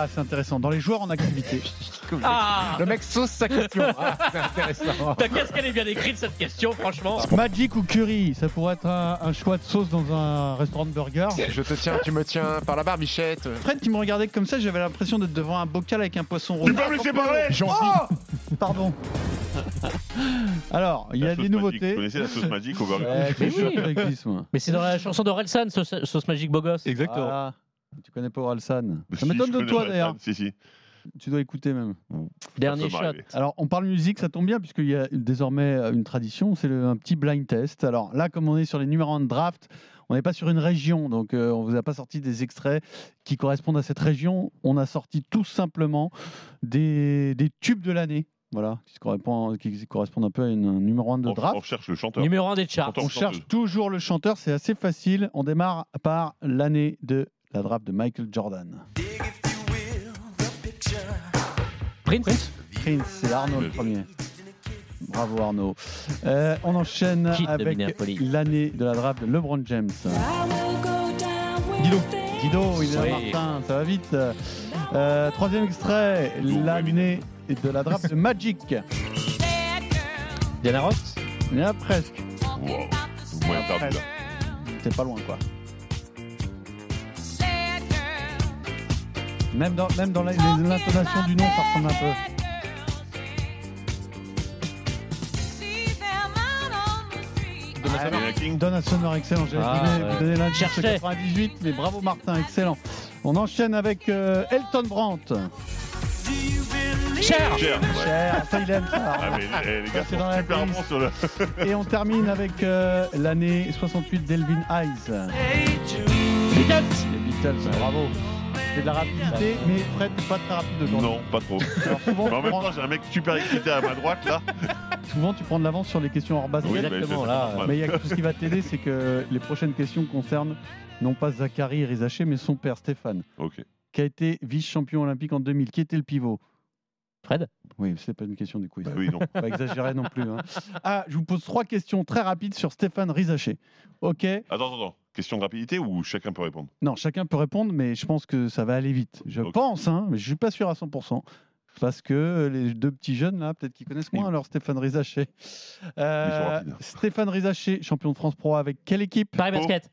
Ah, c'est intéressant. Dans les joueurs en activité. Le mec sauce sa question. Ah, c'est intéressant. Qu'est-ce qu'elle est bien écrite cette question, franchement. Magic ou curry, ça pourrait être un choix de sauce dans un restaurant de burger. Je te tiens, tu me tiens par la barbichette. Fred qui me regardait comme ça, j'avais l'impression d'être devant un bocal avec un poisson rouge. Tu peux me laisser parler. Oh Pardon. Alors, il y a des nouveautés. Vous connaissez la sauce magique au burger? Mais oui. Mais c'est dans la chanson d'Orelsan, sauce magique beau gosse. Exactement. Ah, tu connais pas Orelsan. Ça Si, m'étonne je de connais toi Orelsan, d'ailleurs. Si. Tu dois écouter même. Dernier Ça shot. peut m'arriver. Alors, on parle musique, ça tombe bien, puisqu'il y a désormais une tradition, c'est un petit blind test. Alors là, comme on est sur les numéros 1 de draft, on n'est pas sur une région, donc on ne vous a pas sorti des extraits qui correspondent à cette région. On a sorti tout simplement des tubes de l'année. Voilà, qui correspondent un peu à un numéro 1 de draft. On cherche le chanteur. Numéro 1 des charts. Chanteur. On cherche toujours le chanteur, c'est assez facile. On démarre par l'année de la draft de Michael Jordan. Prince. Prince, c'est Arnaud le premier. Bravo Arnaud. On enchaîne Kid de avec Minneapolis. l'année de la draft de LeBron James. Dido, il est là, Oui. Martin, ça va vite. Troisième extrait, l'année de la draft de Magic. Diana Ross. Il y en a presque. Wow. Moyen perdu là. C'est pas loin quoi. Même dans l'intonation du nom, ça ressemble un peu. Donna King. Donna Summer, excellent. J'avais vous donner l'indice Cherchais. 98, mais bravo Martin, excellent. On enchaîne avec Elton Brandt. Cher. Cher. Ouais. Cher, ça il aime ça. Ah, mais les gars c'est dans sont la super police. bons sur le. Et on termine avec l'année 68 d'Elvin Hayes. Beatles. Les Beatles, bravo. C'est de la rapidité, mais Fred, t'es pas très rapide aujourd'hui. Non, pas trop. Alors, souvent, Mais en même temps, j'ai un mec super excité à ma droite là. tu prends de l'avance sur les questions hors basket. Oui, Exactement, c'est là. normal. Mais il y a tout ce qui va t'aider, c'est que les prochaines questions concernent non pas Zachary Rizaché, mais son père Stéphane, Ok. qui a été vice-champion olympique en 2000. Qui était le pivot? Fred. Oui, c'est pas une question du quiz. Bah oui, non. Pas exagérer non plus. Hein. Ah, je vous pose 3 questions très rapides sur Stéphane Rizaché. Ok? Attends. Question de rapidité ou chacun peut répondre? Non, chacun peut répondre, mais je pense que ça va aller vite. Je Ok. pense, hein, mais je suis pas sûr à 100%. Parce que les deux petits jeunes, là, peut-être qu'ils connaissent moins, alors Stéphane Rizaché. Ils sont rapides. Stéphane Rizaché, champion de France Pro avec quelle équipe? Paris Oh. Basket.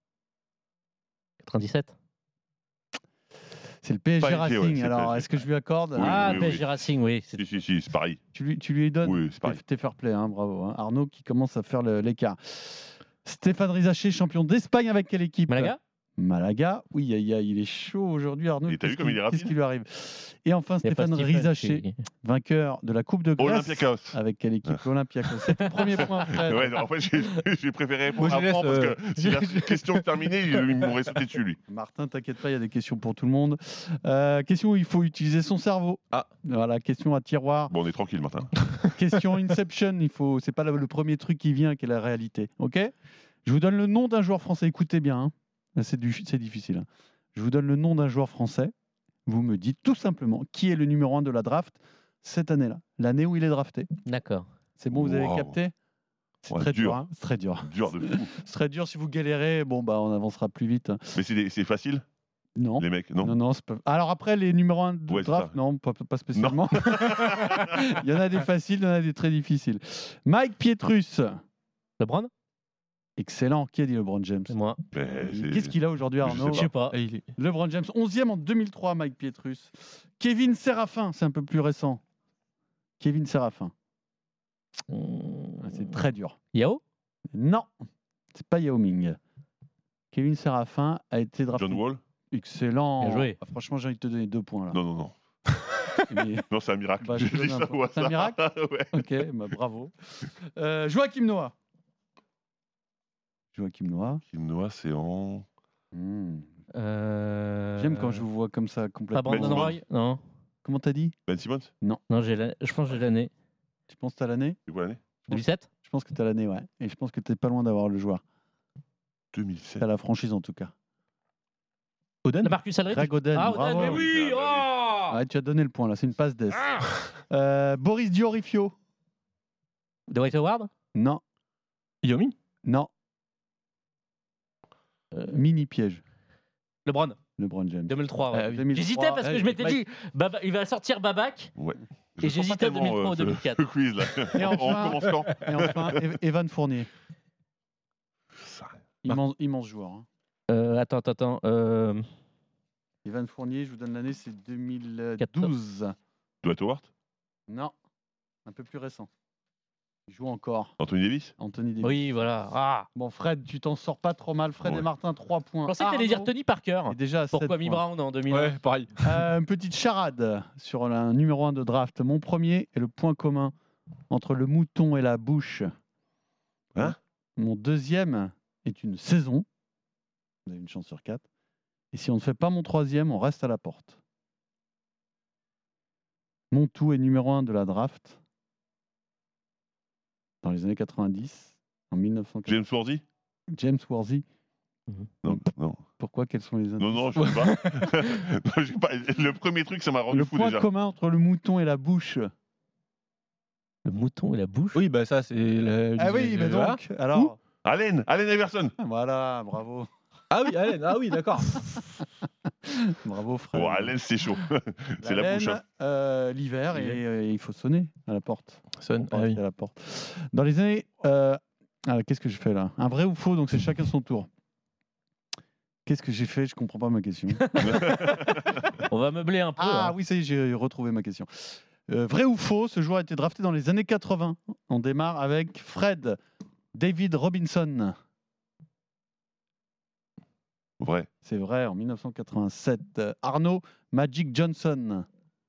97. C'est le PSG PSG, ouais, Racing. c'est alors, PSG. est-ce que je lui accorde? Oui, Ah, oui, PSG Racing, oui. Si, c'est pareil. Tu lui donnes? Oui, c'est pareil. T'es fair play, hein, bravo. Hein. Arnaud qui commence à faire l'écart. Stéphane Rizaché, champion d'Espagne avec quelle équipe? Malaga. Malaga. Oui, il est chaud aujourd'hui, Arnaud. Et t'as vu comme il est Qu'est-ce rapide qui lui arrive? Et enfin, Il y a pas Stéphane Stephen Rizaché, qui- vainqueur de la Coupe de Grèce. Olympiakos. Avec quelle équipe? Olympiakos. C'est ton premier point, Fred. Ouais, non, en fait, j'ai préféré répondre Moi, je avant parce laisse, que si la question est terminée, il m'aurait sauté dessus, lui. Martin, t'inquiète pas, il y a des questions pour tout le monde. Question où il faut utiliser son cerveau. Ah. Voilà, question à tiroir. Bon, on est tranquille, Martin. Question Inception. C'est pas le premier truc qui vient qui est la réalité. Ok? Je vous donne le nom d'un joueur français. Écoutez bien. Hein. Là, c'est difficile. Hein. Je vous donne le nom d'un joueur français. Vous me dites tout simplement qui est le numéro 1 de la draft cette année-là, l'année où il est drafté. D'accord. C'est bon, vous avez Wow. capté? C'est Ouais, très dur. dur. Hein. C'est très dur. Dur de fou. C'est très dur si vous galérez. Bon, bah, on avancera plus vite. Mais c'est facile, Non. les mecs, non? Non, c'est pas... Alors après, les numéros 1 de Ouais, c'est draft, ça. non, pas spécialement. Il y en a des faciles, il y en a des très difficiles. Mike Pietrus. LeBron. Excellent. Qui a dit LeBron James? C'est moi. Mais Qu'est-ce qu'il a aujourd'hui, Je Arnaud? sais Je sais pas. LeBron James, 11e en 2003, Mike Pietrus. Kevin Séraphin, c'est un peu plus récent. Kevin Séraphin. C'est très dur. Yao. Non, c'est pas Yao Ming. Kevin Séraphin a été drafté. John Wall? Excellent. Bien joué. Ah, franchement, j'ai envie de te donner 2 points là. Non. Mais- Non, c'est un miracle. Bah, je je te dis donne un ça point. au hasard. C'est un miracle Ouais. Ok, bah, bravo. Joachim Noah. Joachim Noah. Kim Noah, c'est en. J'aime quand je vous vois comme ça Pas complètement. Brandon Simmons. Roy. Non. Comment t'as dit? Ben Simmons? Non, je pense que j'ai l'année. Tu penses que t'as l'année? C'est quoi l'année? 2007. Je pense que t'as l'année, ouais. Et je pense que t'es pas loin d'avoir le joueur. 2007. T'as la franchise en tout cas. Oden? Le Marcus Aldridge. Greg Oden, Ah, bravo. Oden, mais oui. Ah, Oh Ouais, tu as donné le point là, c'est une passe d'ess. Ah. Boris Diorifio. Dwight Howard. Non, Yomi. non. Mini piège. LeBron. LeBron James. 2003. Ouais. 2003. J'hésitais parce que je m'étais dit, il va sortir Babac. Ouais. Et Je sens j'hésitais pas 2003 ou tellement, 2004. Le quiz, là. Et On enfin- commence quand Et enfin, Evan Fournier. Ça, Immense joueur. Hein. Attends. Evan Fournier, je vous donne l'année, c'est 2012. Dwight Howard Non, un peu plus récent. Il joue encore. Anthony Davis Anthony Davis. Oui, voilà. Ah. Bon, Fred, tu t'en sors pas trop mal. Fred Ouais. et Martin, 3 points. Je pensais que t'allais dire Tony Parker. est déjà à Pourquoi 7 Mi points. Brown en 2001 Ouais, pareil. Une petite charade sur le numéro 1 de draft. Mon premier est le point commun entre le mouton et la bouche. Hein Mon deuxième est une saison. Vous avez une chance sur 4. Et si on ne fait pas mon troisième, on reste à la porte. Mon tout est numéro 1 de la draft dans les années 90, en 1990. James Worthy James Worthy. Non. Pourquoi? Quels sont les indices? Non, je sais pas. Non, je sais pas. Le premier truc, ça m'a rendu Le fou point déjà. commun entre le mouton et la bouche. Le mouton et la bouche. Oui, bah ça, c'est. Ah oui, mais voilà. donc, alors. Allen Iverson. Voilà, bravo. Ah oui, Allen, ah oui, d'accord. Bravo, Fred. Oh, Allen, c'est chaud. C'est la laine, bouche. Hein. L'hiver, et il faut sonner à la porte. Sonne. Pour Ah oui. rester à la porte. Dans les années. Qu'est-ce que je fais là? Un vrai ou faux, donc c'est chacun son tour. Qu'est-ce que j'ai fait? Je comprends pas ma question. On va meubler un peu. Ah hein. oui, ça y est, j'ai retrouvé ma question. Vrai ou faux, ce joueur a été drafté dans les années 80. On démarre avec Fred David Robinson. Vrai. C'est vrai, en 1987. Arnaud Magic Johnson.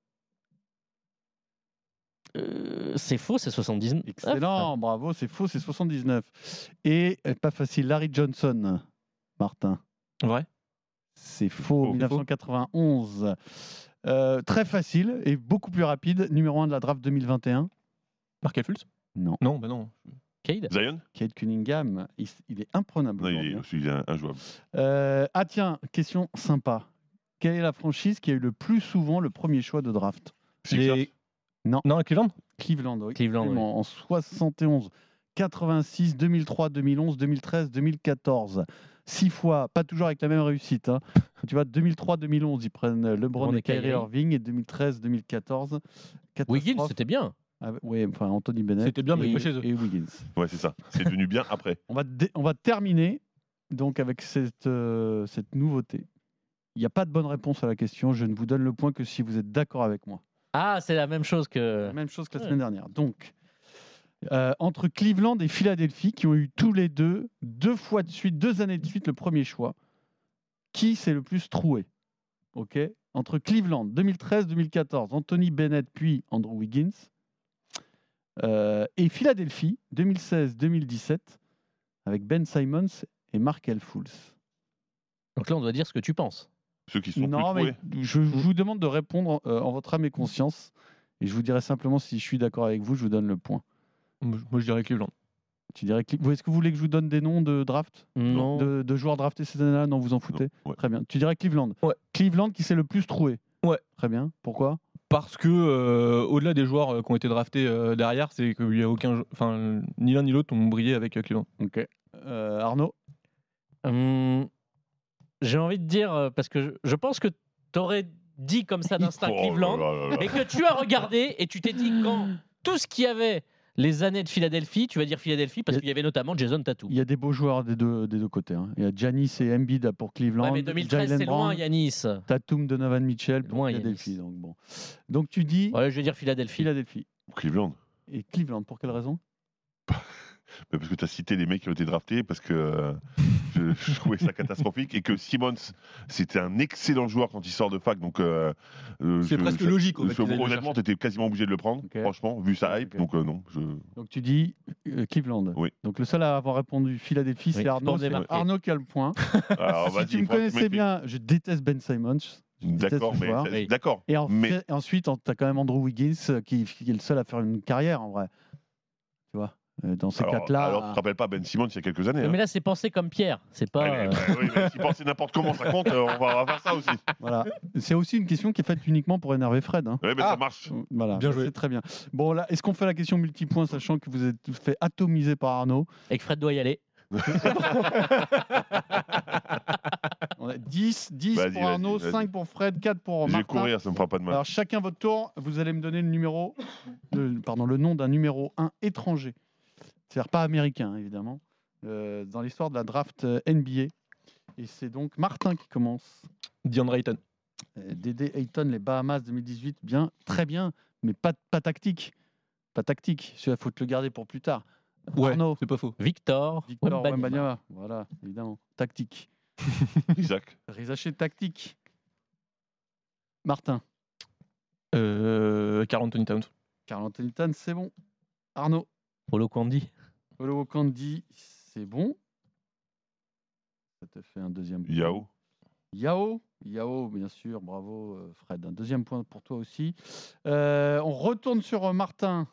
C'est faux, c'est 79. Excellent, bravo, c'est faux, c'est 79. Et pas facile, Larry Johnson, Martin. Vrai. C'est faux, Faux. 1991. Très facile et beaucoup plus rapide, numéro 1 de la draft 2021. Markel Fultz Non. Non, bah non. Cade. Zion Kate Cunningham, il est imprenable. Non, aujourd'hui, hein. il est injouable. Ah tiens, question sympa. Quelle est la franchise qui a eu le plus souvent le premier choix de draft? Sixers Non, Cleveland. Cleveland, oui. Cleveland, oui. En 71, 86, 2003, 2011, 2013, 2014. 6 fois, pas toujours avec la même réussite. Hein. Tu vois, 2003, 2011, ils prennent LeBron et Kyrie Irving, et 2013, 2014. Wiggins, c'était bien. Oui, enfin Anthony Bennett. C'était bien, mais et, pas chez eux. et Wiggins. Ouais, c'est ça. C'est devenu bien après. On va terminer donc avec cette nouveauté. Il n'y a pas de bonne réponse à la question. Je ne vous donne le point que si vous êtes d'accord avec moi. Ah, c'est la même chose que. La même chose que la Ouais. semaine dernière. Donc, entre Cleveland et Philadelphie, qui ont eu tous les deux, 2 années de suite, le premier choix, qui c'est le plus troué? Ok. Entre Cleveland, 2013-2014, Anthony Bennett puis Andrew Wiggins, et Philadelphie, 2016-2017, avec Ben Simmons et Markel Fultz. Donc là, on doit dire ce que tu penses. Ceux qui sont Non, plus mais troués. je vous demande de répondre en votre âme et conscience. Et je vous dirai simplement si je suis d'accord avec vous, je vous donne le point. Moi, je dirais Cleveland. Tu dirais est-ce que vous voulez que je vous donne des noms de draft Non. de joueurs draftés ces années-là? Non, vous en foutez. Non, ouais. Très bien. Tu dirais Cleveland. Ouais. Cleveland qui s'est le plus troué. Ouais. Très bien. Pourquoi? Parce que, au-delà des joueurs qui ont été draftés derrière, c'est qu'il n'y a aucun. Enfin, ni l'un ni l'autre ont brillé avec Cleveland. Ok. Arnaud? J'ai envie de dire, parce que je pense que tu aurais dit comme ça d'instinct Oh Cleveland, là là là là. et que tu as regardé et tu t'es dit quand tout ce qu'il y avait les années de Philadelphie, tu vas dire Philadelphie parce qu'il y avait notamment Jason Tatum. Il y a des beaux joueurs des deux côtés. Hein. Il y a Giannis et Embiid pour Cleveland. Ouais, mais 2013, Jaylen c'est Brown, loin, Yanis. Tatum, Donovan Mitchell pour Loin, Philadelphie. Giannis. Donc, bon. Donc tu dis Ouais, je vais dire Philadelphie. Philadelphie. Cleveland. Et Cleveland, pour quelle raison? Mais parce que tu as cité les mecs qui ont été draftés, parce que je trouvais ça catastrophique, et que Simmons, c'était un excellent joueur quand il sort de fac. Donc, C'est presque logique. En fait, qu'ils aillent le honnêtement, tu étais quasiment obligé de le prendre, Ok. franchement, vu sa hype. Ok. Donc, non. Donc tu dis Cleveland. Oui. Donc le seul à avoir répondu Philadelphie, Oui, c'est Arnaud. on C'est démarque. Arnaud qui a le point. Alors, Si vas-y, tu me faut- connaissais mais- bien, je déteste Ben Simmons. Je déteste D'accord, ce mais joueur. Oui. d'accord. Et mais ensuite, tu as quand même Andrew Wiggins qui est le seul à faire une carrière en vrai. Tu vois, dans ces alors, quatre-là. alors, tu te rappelles pas Ben Simmons il y a quelques années. Mais là, c'est pensé comme Pierre. C'est pas. Ouais, oui, mais si penser n'importe comment ça compte, on va faire ça aussi. Voilà. C'est aussi une question qui est faite uniquement pour énerver Fred. Hein. Ouais, mais ça marche. Voilà, Bien joué. c'est très bien. Bon, là, est-ce qu'on fait la question multipoint, sachant que vous êtes fait atomiser par Arnaud? Et que Fred doit y aller. On a 10 10 Vas-y, pour Arnaud, vas-y. 5 pour Fred, 4 pour Je vais Martin. courir, ça me fera pas de mal. Alors chacun votre tour, vous allez me donner le nom d'un numéro 1 étranger. C'est-à-dire pas américain, évidemment, dans l'histoire de la draft NBA. Et c'est donc Martin qui commence. DeAndre Ayton. Dédé Ayton, les Bahamas 2018, bien, très bien, mais pas tactique. Pas tactique. Celui-là, faut te le garder pour plus tard. Ouais, Arnaud. c'est pas faux. Victor Wembanyama. Wembanyama. Voilà, évidemment. Tactique. Isaac. Rizaché, tactique. Martin. Karl Anthony Towns. Karl Anthony Towns, c'est bon. Arnaud. Olo Candy. Olo Candy, c'est bon. Ça te fait un deuxième point. Yao, bien sûr, bravo Fred. Un deuxième point pour toi aussi. On retourne sur Martin.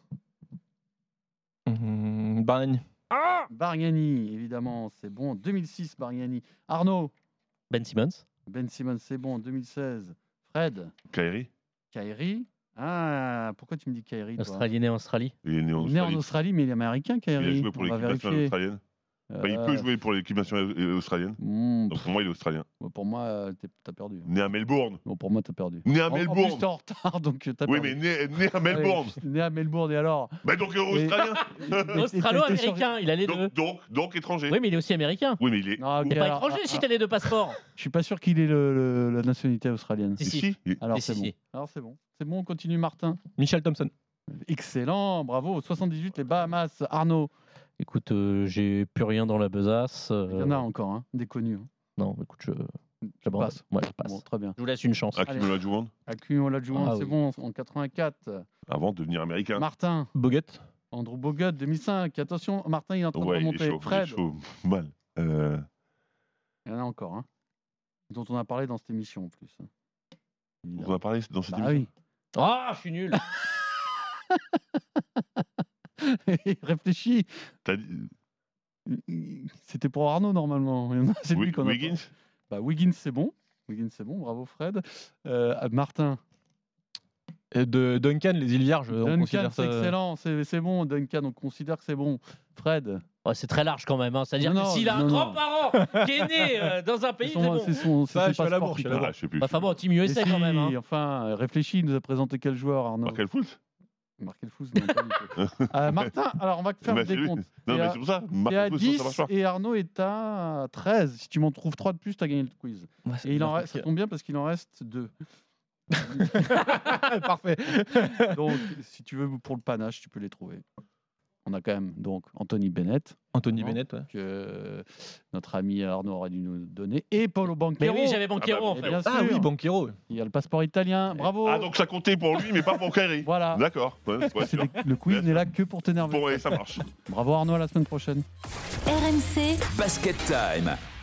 Bargnani. Bargnani, évidemment, c'est bon. 2006, Bargnani. Arnaud. Ben Simmons. Ben Simmons, c'est bon. 2016. Fred. Kyrie. Ah, pourquoi tu me dis Kyrie toi Australien né en Australie. Il est né en Il est né en Australie. Australie, mais il est américain, Il Kyrie. a joué pour On va l'équipe nationale vérifier. australienne. Bah, il peut jouer pour l'équipe nationale australienne. Donc pour moi, il est australien. Pour moi, t'as perdu. Né à Melbourne. Bon, pour moi, t'as perdu. Né à En plus, Melbourne. t'es en retard, donc t'as Oui, perdu. mais né à Melbourne. Ouais, né à Melbourne, et alors Bah donc australien. Australo-américain, il a les deux. Donc étranger. Oui, mais il est aussi américain. Oui, mais il est. Non, ok, T'es pas alors, étranger si t'as les deux passeports. je suis pas sûr qu'il ait la nationalité australienne. Si, si. Ici, Alors Si, c'est si, bon. si. Alors c'est bon. C'est bon, on continue Martin. Michel Thompson. Excellent, bravo. 78, les Bahamas. Arnaud. Écoute, j'ai plus rien dans la besace. Il y en a encore, hein, des connus. hein. Non, écoute, Tu j'abandonne. passes. Ouais, je passe. Bon, très bien. Je vous laisse une chance. Allez. Hakim Olajuwon, Hakim Olajuwon, Ah c'est oui. bon, en 84. avant de devenir américain. Martin. Bogut. Andrew Bogut, 2005. Attention, Martin, il est en train de Ouais, il est remonter. chaud. Il est Fred. chaud. Mal. Il y en a encore, hein, dont on a parlé dans cette émission en plus. On a parlé dans cette Bah émission. oui. Ah, je suis nul. Réfléchis. T'as dit- C'était pour Arnaud normalement. C'est lui qu'on a. Wiggins. Bah, Wiggins, c'est bon. Bravo Fred. Martin. De Duncan, les îles Vierges. on Duncan, considère c'est ça- excellent. C'est bon, Duncan. On considère que c'est bon. Fred. Oh, c'est très large quand même. Hein. C'est-à-dire Non, que non, s'il a un non, non. grand-parent qui est né dans un pays, c'est bon. C'est son Ah, je suis à la passeport bourre, qui je suis à la compte. Ah, je sais plus. Enfin bon, Team USA Mais quand si, même. Hein. Enfin, réfléchis, il nous a présenté quel joueur, Arnaud Markel Fultz. Markel Fous, non, pas du tout. Martin, alors on va faire Bah, le c'est lui. décompte. Non, T'es mais à- c'est pour ça. T'es à Markel Fultz, 10 ça marche pas. et Arnaud est à 13. Si tu m'en trouves 3 de plus, tu as gagné le quiz. Ouais, c'est Et il en bien reste, ça compliqué. tombe bien parce qu'il en reste 2. Parfait. Donc, si tu veux pour le panache, tu peux les trouver. On a quand même donc Anthony Bennett, Anthony Non. Bennett, ouais. que notre ami Arnaud aurait dû nous donner, et Paulo Mais Banchero. oui, j'avais Banchero Ah bah, en fait. Bien Ah sûr. oui, Banchero. Il y a le passeport italien. Bravo. Ah, donc ça comptait pour lui, mais pas pour Kyrie. Voilà. D'accord. Ouais, ouais, C'est sûr. le quiz n'est là que pour t'énerver. Bon, ouais, ça marche. Bravo Arnaud, à la semaine prochaine. RMC Basket Time.